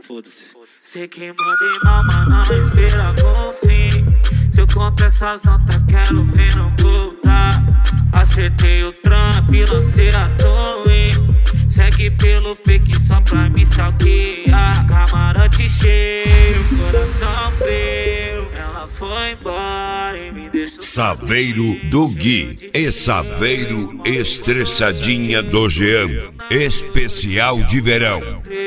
Foda-se. Sei que mandei mal, mas não espera com fim. Se eu conto essas notas, quero ver não voltar. Acertei o trampo e lancei a torre. Segue pelo fake só pra me stalkear. Camarote cheio, coração frio. Ela foi embora e me deixou. Saveiro do Gui e Saveiro Estressadinha do Jean. Especial de verão.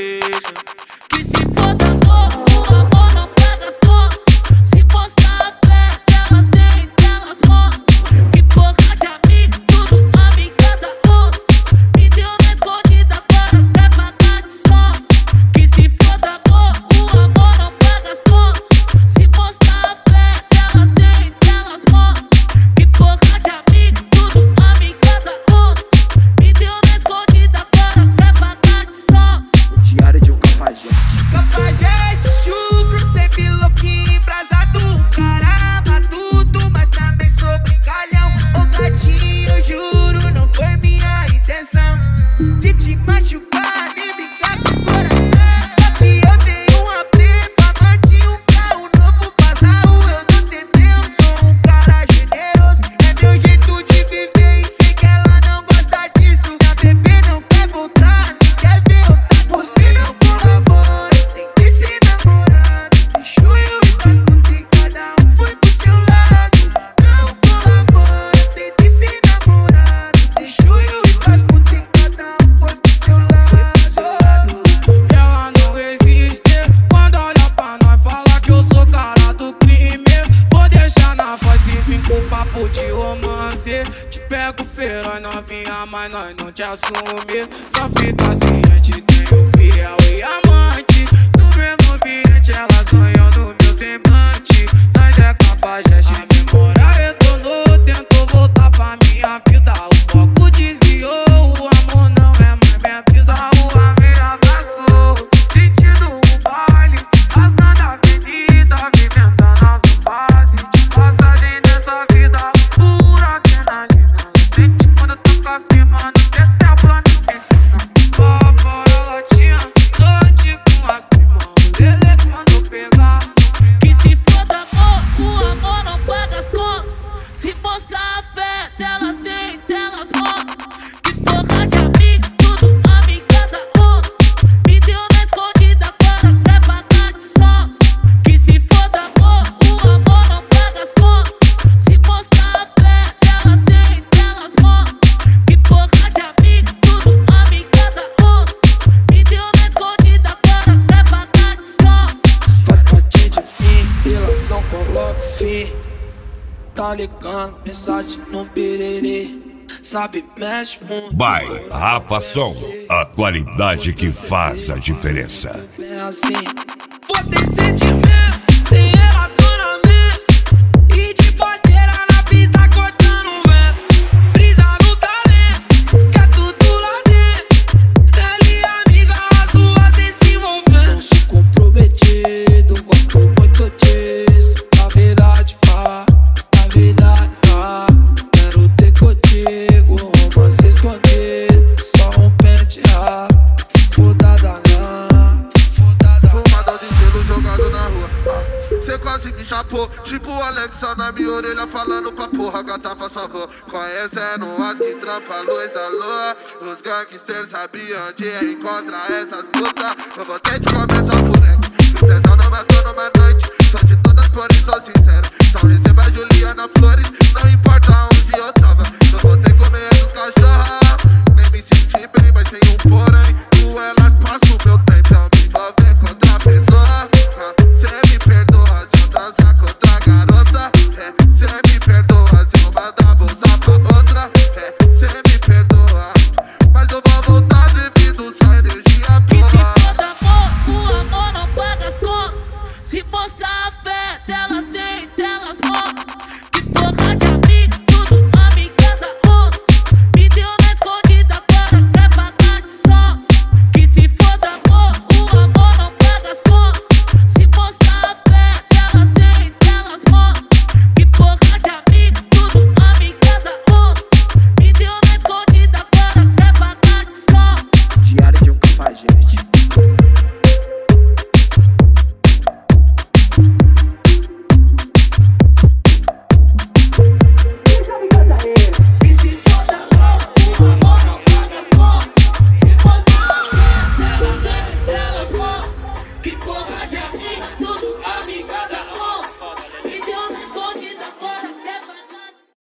Que se foda amor, o amor não paga as contas. Se postar a fé, elas nem elas mostram. Que porra de amigo, tudo amiga da onça. Me deu na escondida, agora quer pagar de sons. Que se foda amor, o amor não paga as contas. Se postar a fé, elas nem elas mostram. Que porra de amigo, tudo amiga da onça. Me deu na escondida, agora quer pagar de sons. Diário de um cafajeste. Cafajeste, chucro, sempre louquinho, embrasado. Caramba, tudo, mas também sou brincalhão. Ô gatinho, eu juro, não foi minha intenção de te machucar, nem brincar com o coração. Papi, eu tenho uma prepa, mantinha um carro novo, vazao. Eu não tentei, eu sou um cara generoso. É meu jeito de viver e sei que ela não gosta disso. Minha bebê não quer voltar, nem quer ver eu tá. Você não colabora, tem que ser namorado. Deixou eu e faz tudo e cada um foi pro seu lado. Não colabora, tem que ser namorado. Deixou eu e faz tudo e cada um foi pro seu lado. Ela não resiste quando olha pra nós, fala que eu sou cara do crime. Vou deixar na voz e vim com papo de romance. Te pego feroz, novinha, mas nós não te assume. Só fica ciente, tenho fiel e amante. No mesmo ambiente, elas sonham no meu semblante. Nós é cafajeste, a memória retornou. Tentou voltar pra minha vida, o foco desviou. O amor não é mais minha brisa, o amor abraçou. Sentindo o baile, rasgando a avenida, vivendo a nova fase de passagem nessa vida. Pura adrenalina, sente quando eu toco a firma no tetel, plano piscina. Fora latinha, noite com as primas. Ele que mandou pegar. Que se foda amor, o amor não paga as contas. Se mostrar a fé, delas nem delas mostram. Que porra de amigo, tudo amiga da onça. Me deu na escondida, agora quer pagar de sons. Que se foda amor, o amor não paga as contas. Se mostrar a fé, delas nem delas mostram. Que porra de amigo, tudo amiga da onça. Me deu na escondida, agora quer pagar de sons. Faz parte de mim, relação coloca o fim. Tá ligando, mensagem no pererê. Sabe, mexe muito. By Rafa Som, a qualidade que faz a diferença. É assim. Você sente mesmo, tem relacionamento. E de bandeira na pista cortando o vento. Brisa no talento, quer tudo lá dentro. Ela e amiga, as duas sem se envolvendo. Não sou comprometido, gosto muito disso. Na verdade, quero ter contigo, romance escondido. Só um penteado, se foda danar. Fumadão de gelo jogado na rua. Cê quase me chapou, tipo o Alexa na minha orelha falando pra porra, gata faz favor. Conhecendo as que trampa a luz da lua. Os gangsters sabiam onde encontrar essas putas. Eu vou ter que começar por ela, o tesão não mata.